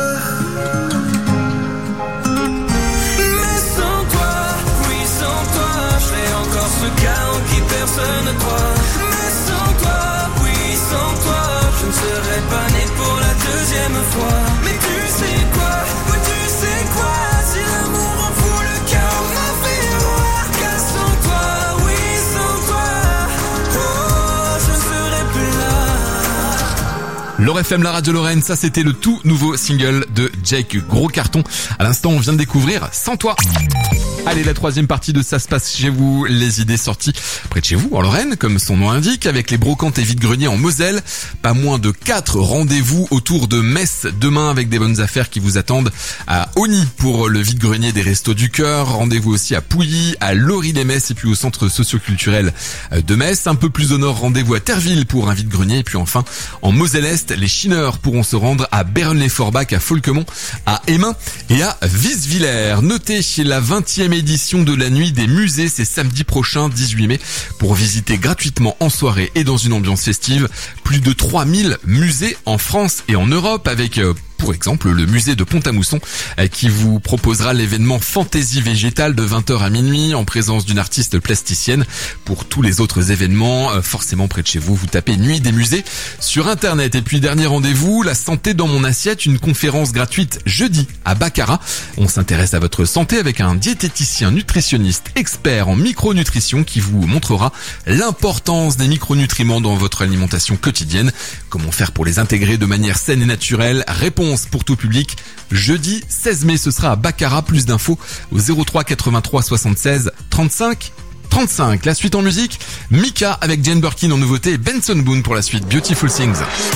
Mais sans toi, oui, sans toi, je serais encore ce gars en qui personne ne croit. Mais sans toi, oui, sans toi, je ne serais pas né pour la deuxième fois. Mais tu sais quoi, oui, tu sais quoi, si l'amour en fout le chaos m'a fait voir. Car sans toi, oui, sans toi, oh, je ne serais plus là. L'Or F M, la radio Lorraine, ça c'était le tout nouveau single de Jake, gros carton. À l'instant, on vient de découvrir Sans toi. Allez, la troisième partie de Ça se passe chez vous, les idées sorties près de chez vous, en Lorraine, comme son nom l'indique, avec les brocantes et vide-greniers en Moselle. Pas moins de quatre rendez-vous autour de Metz demain avec des bonnes affaires qui vous attendent à Ogny pour le vide-grenier des Restos du Cœur. Rendez-vous aussi à Pouilly, à Lori-les-Metz et puis au centre socioculturel de Metz. Un peu plus au nord, rendez-vous à Terville pour un vide-grenier. Et puis enfin, en Moselle-Est, les chineurs pourront se rendre à Bernay-Forbach, à Folquemont, à Émin et à Visvillers. Notez la vingtième édition de la nuit des musées, c'est samedi prochain, dix-huit mai, pour visiter gratuitement en soirée et dans une ambiance festive plus de trois mille musées en France et en Europe, avec euh, pour exemple le musée de Pont-à-Mousson euh, qui vous proposera l'événement Fantaisie végétale de vingt heures à minuit en présence d'une artiste plasticienne. Pour tous les autres événements, euh, forcément près de chez vous, vous tapez Nuit des musées sur internet. Et puis dernier rendez-vous, la santé dans mon assiette, une conférence gratuite jeudi à Baccarat. On s'intéresse à votre santé avec un diététicien nutritionniste expert en micronutrition qui vous montrera l'importance des micronutriments dans votre alimentation quotidienne. Comment faire pour les intégrer de manière saine et naturelle? Réponse pour tout public. Jeudi seize mai, ce sera à Baccarat. Plus d'infos au zéro trois quatre-vingt-trois soixante-seize trente-cinq trente-cinq. La suite en musique, Mika avec Jane Birkin en nouveauté et Benson Boone pour la suite, Beautiful Things.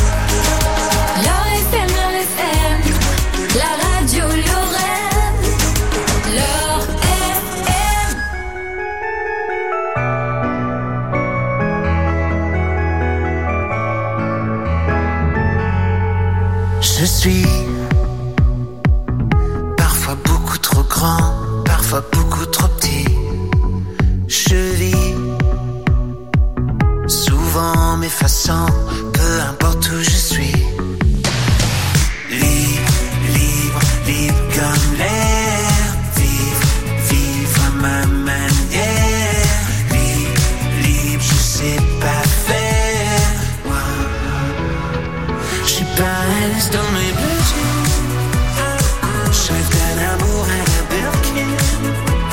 Je suis parfois beaucoup trop grand, parfois beaucoup trop petit. Je vis souvent m'effaçant, peu importe où je suis. Libre, libre, libre comme l'air. Vivre, vivre à ma manière. Libre, libre, je sais pas faire. Wow. Je suis pas à l'aise dans mes blessures. Je rêve d'un amour à la Birkin.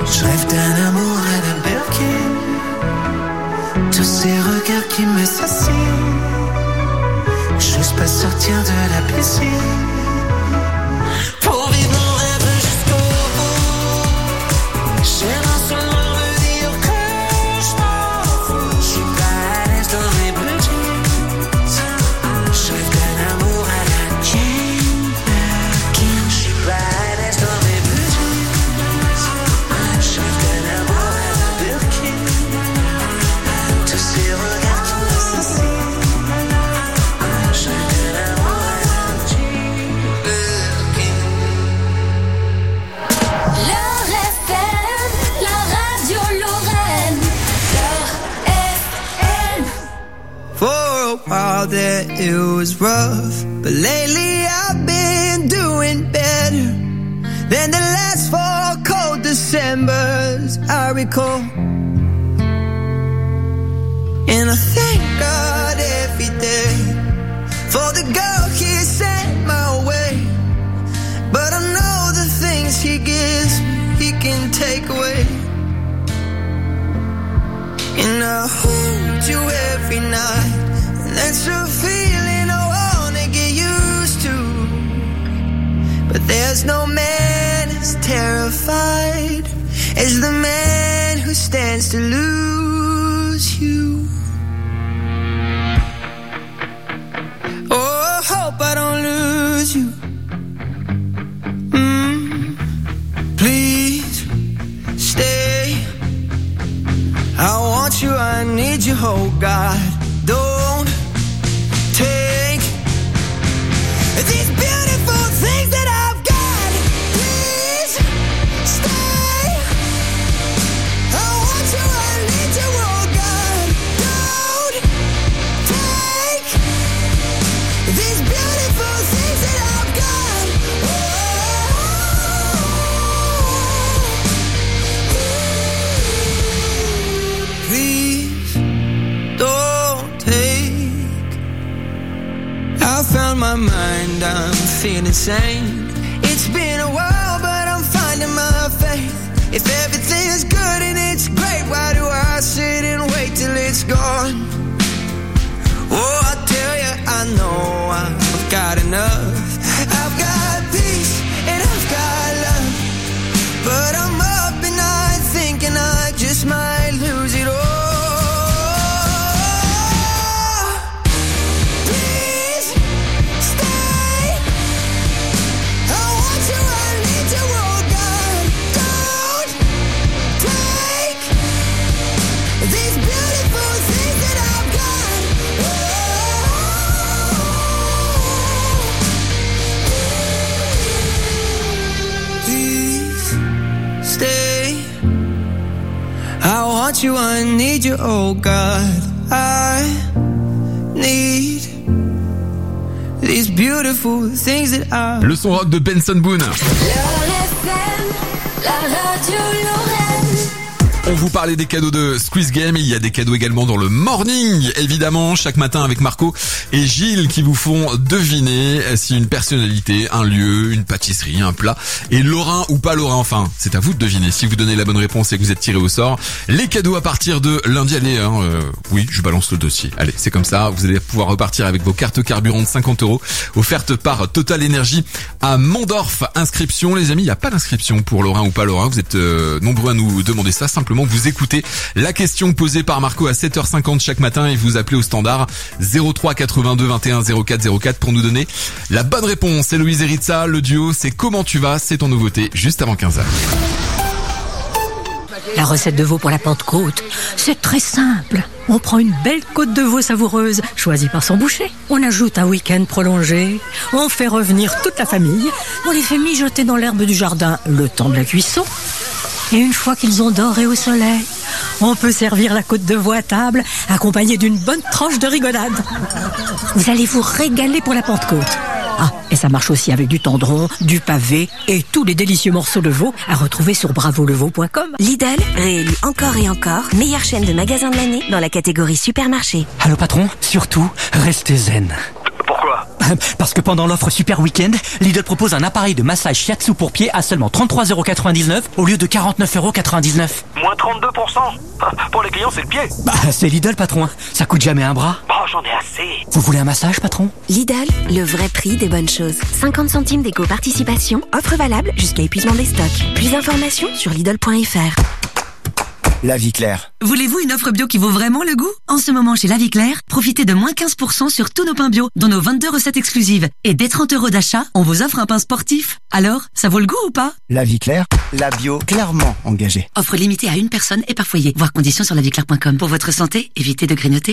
Je rêve d'un amour à la Birkin. Tous ces regards qui m'assassinent. J'ose pas sortir de la piscine. Pour vivre mon rêve jusqu'au bout. J'aimerais seulement me dire que je m'en fous. Je suis pas à l'aise dans mes blue jeans. Je rêve d'un amour à la Jane Birkin. Je suis pas à l'aise dans mes blue jeans. Je rêve d'un amour à la Birkin. Tous ces regards qui m'assassinent. Je rêve d'un amour à la Jane Birkin. Leur F M, la radio Lorraine. Leur F M. For a while there it was rough, but lately I've been doing better than the last four cold Decembers I recall. And I thank God every day for the girl He sent my way. But I know the things He gives me, He can take away. And I hold you every night, and that's a feeling I wanna get used to. But there's no man as terrified as the man who stands to lose you. Oh, I hope I don't lose you. Mm, please stay. I want you, I need you, oh God. Don't take these beautiful things that I've got. Please stay. I want you, I need you, oh God. Don't take these beautiful things that I've got. Please don't take. I found my mind, I'm feeling sane. It's been a while, but I'm finding my faith. If everything is good and it's great, why do I sit and wait till it's gone? Oh, I tell you, I know I've got enough. I've got peace and I've got love, but I'm up at night thinking I just might lose it all. Please stay. I want you, I need you, oh God. Don't take these beautiful things that I've got. Please stay. I want you, I need you, oh God. I need these beautiful things that I. Le son rock de Benson Boone. Leur F M, la radio Lorraine. On vous parlait des cadeaux de Squeeze Game, il y a des cadeaux également dans le morning, évidemment, chaque matin avec Marco et Gilles qui vous font deviner si une personnalité, un lieu, une pâtisserie, un plat est lorrain ou pas lorrain. Enfin, c'est à vous de deviner. Si vous donnez la bonne réponse et que vous êtes tiré au sort, les cadeaux à partir de lundi, allez, hein, euh, oui, je balance le dossier. Allez, c'est comme ça, vous allez pouvoir repartir avec vos cartes carburant de cinquante euros offertes par Total Energy à Mondorf. Inscription, les amis, il n'y a pas d'inscription pour lorrain ou pas lorrain. Vous êtes euh, nombreux à nous demander ça, simplement vous écoutez la question posée par Marco à sept heures cinquante chaque matin et vous appelez au standard zéro trois quatre-vingt-deux vingt et un zéro quatre zéro quatre pour nous donner la bonne réponse. Héloïse et Ritza, le duo, c'est Comment tu vas, c'est ton nouveauté juste avant quinze heures. La recette de veau pour la Pentecôte, c'est très simple. On prend une belle côte de veau savoureuse, choisie par son boucher. On ajoute un week-end prolongé. On fait revenir toute la famille. On les fait mijoter dans l'herbe du jardin le temps de la cuisson. Et une fois qu'ils ont doré au soleil, on peut servir la côte de veau à table, accompagnée d'une bonne tranche de rigolade. Vous allez vous régaler pour la Pentecôte. Ah, et ça marche aussi avec du tendron, du pavé et tous les délicieux morceaux de veau à retrouver sur bravo le veau point com. Lidl, réélu encore et encore, meilleure chaîne de magasins de l'année dans la catégorie supermarché. Allô patron, surtout, restez zen. Pourquoi ? Parce que pendant l'offre Super Week-end, Lidl propose un appareil de massage shiatsu pour pied à seulement trente-trois euros quatre-vingt-dix-neuf au lieu de quarante-neuf euros quatre-vingt-dix-neuf. Moins trente-deux pour cent. Pour les clients, c'est le pied. Bah, c'est Lidl, patron. Ça coûte jamais un bras. Oh, j'en ai assez. Vous voulez un massage, patron? Lidl, le vrai prix des bonnes choses. cinquante centimes d'éco-participation, offre valable jusqu'à épuisement des stocks. Plus d'informations sur Lidl point F R. La Vie Claire. Voulez-vous une offre bio qui vaut vraiment le goût? En ce moment, chez La Vie Claire, profitez de moins quinze pour cent sur tous nos pains bio, dont nos vingt-deux recettes exclusives. Et dès trente euros d'achat, on vous offre un pain sportif. Alors, ça vaut le goût ou pas? La Vie Claire, la bio clairement engagée. Offre limitée à une personne et par foyer. Voir conditions sur la vie claire point com. Pour votre santé, évitez de grignoter.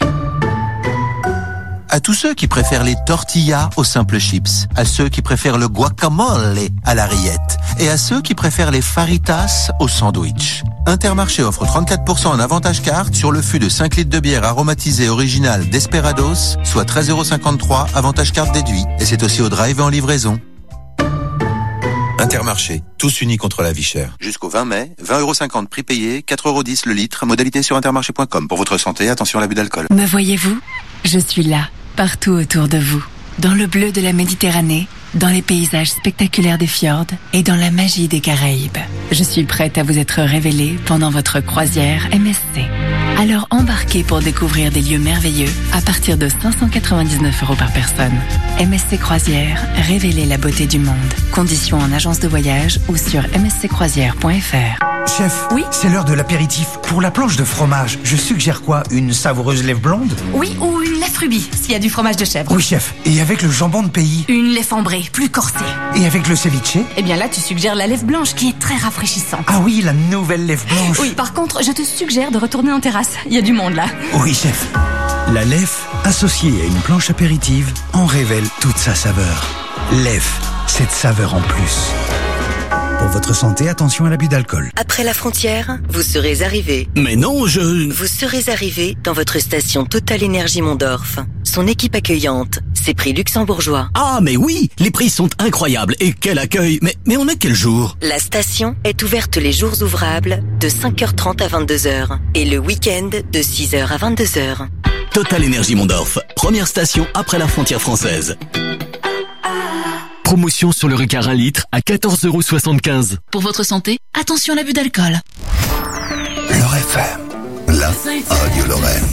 À tous ceux qui préfèrent les tortillas aux simples chips, à ceux qui préfèrent le guacamole à la rillette, et à ceux qui préfèrent les faritas au sandwich. Intermarché offre trente-quatre pour cent en avantage carte sur le fût de cinq litres de bière aromatisée originale Desperados, soit treize euros cinquante-trois, avantage carte déduit. Et c'est aussi au drive et en livraison. Intermarché, tous unis contre la vie chère. Jusqu'au vingt mai, vingt euros cinquante prix payé, quatre euros dix le litre, modalité sur intermarché point com. Pour votre santé, attention à l'abus d'alcool. Me voyez-vous? Je suis là, partout autour de vous. Dans le bleu de la Méditerranée, dans les paysages spectaculaires des fjords et dans la magie des Caraïbes. Je suis prête à vous être révélée pendant votre croisière M S C. Alors embarquez pour découvrir des lieux merveilleux à partir de cinq cent quatre-vingt-dix-neuf euros par personne. M S C Croisière, révélez la beauté du monde. Conditions en agence de voyage ou sur m s c croisière point f r. Chef, oui, c'est l'heure de l'apéritif. Pour la planche de fromage, je suggère quoi? Une savoureuse lèvre blonde? Oui, ou une lèvre rubis, s'il y a du fromage de chèvre. Oui, chef. Et avec le jambon de pays? Une lèvre ambrée, plus corsée. Et avec le ceviche? Eh bien là, tu suggères la lèvre blanche, qui est très rafraîchissante. Ah oui, la nouvelle lèvre blanche. Oui, par contre, je te suggère de retourner en terrasse. Il y a du monde là. Oui, chef. La lèvre, associée à une planche apéritive, en révèle toute sa saveur. Lèvre, cette saveur en plus. Pour votre santé, attention à l'abus d'alcool. Après la frontière, vous serez arrivé. Mais non, je... Vous serez arrivé dans votre station Total Énergie Mondorf. Son équipe accueillante, ses prix luxembourgeois. Ah, mais oui, les prix sont incroyables. Et quel accueil. Mais, mais on est quel jour? La station est ouverte les jours ouvrables de cinq heures trente à vingt-deux heures et le week-end de six heures à vingt-deux heures. Total Énergie Mondorf, première station après la frontière française. Promotion sur le Ricard un litre à quatorze euros soixante-quinze. Pour votre santé, attention à l'abus d'alcool. L'Or F M, la radio Lorraine.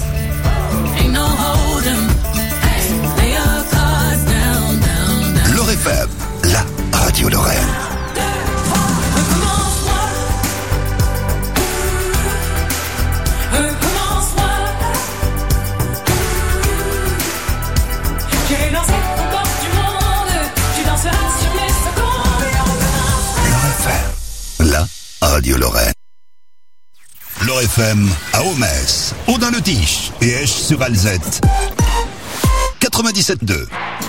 L'Or F M, la radio Lorraine. La radio Lorraine. L'Or F M à Aumès, Audun-le-Tiche et Esch-sur-Alzette. quatre-vingt-dix-sept deux.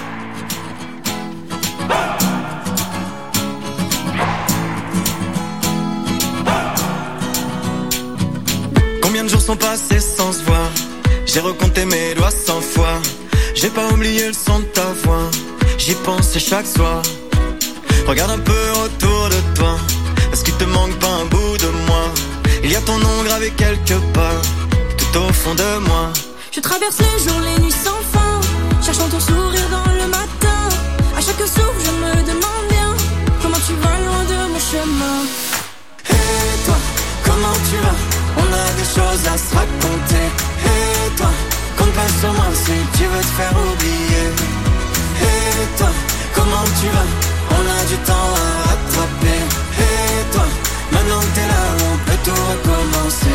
Combien de jours sont passés sans se voir? J'ai recompté mes doigts cent fois. J'ai pas oublié le son de ta voix. J'y pense chaque soir. Regarde un peu autour de toi. Est-ce qu'il te manque pas un bout de moi? Il y a ton nom gravé quelque part, tout au fond de moi. Je traverse les jours, les nuits sans fin, cherchant ton sourire dans le matin. À chaque souffle, je me demande bien comment tu vas loin de mon chemin. Et toi, comment tu vas? On a des choses à se raconter. Et toi, compte pas sur moi si tu veux te faire oublier. Et toi, comment tu vas? On a du temps à rattraper. Et toi, maintenant que t'es là, on peut tout recommencer.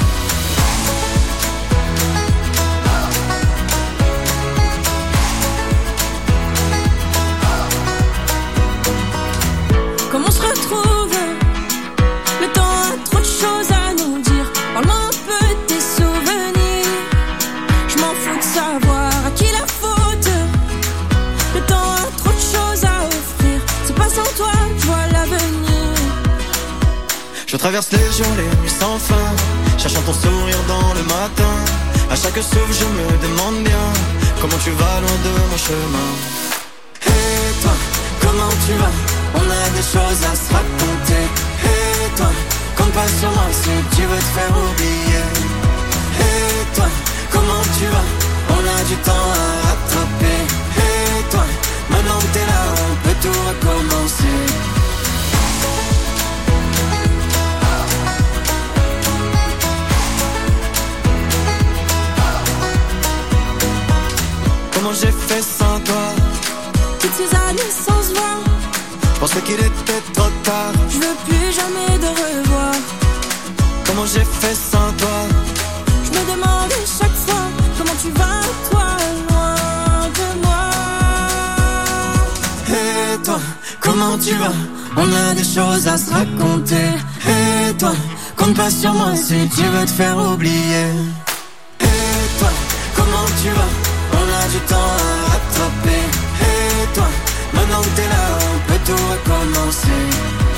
Comment on se retrouve? Le temps a trop de choses à nous dire. Parle-moi un peu de tes souvenirs. Je m'en fous de savoir à qui la faute. Le temps a trop de choses à offrir. C'est pas sans toi, je vois l'avenir. Je traverse les jours, les nuits sans fin, cherchant ton sourire dans le matin. À chaque souffle, je me demande bien comment tu vas loin de mon chemin. Et toi, comment tu vas? On a des choses à se raconter. Et toi, compte pas sur moi si tu veux te faire oublier. Et toi, comment tu vas? On a du temps à rattraper. Et toi, tout recommencer. Comment j'ai fait sans toi? Toutes ces années sans se voir, je pensais qu'il était trop tard. je veux plus jamais de revoir. Comment j'ai fait sans toi? Je me demandais chaque fois comment tu vas, toi, loin de moi. Et toi, comment tu vas? On a des choses à se raconter. Et toi, compte pas sur moi si tu veux te faire oublier. Et toi, comment tu vas? On a du temps à rattraper. Et toi, maintenant que t'es là, on peut tout recommencer.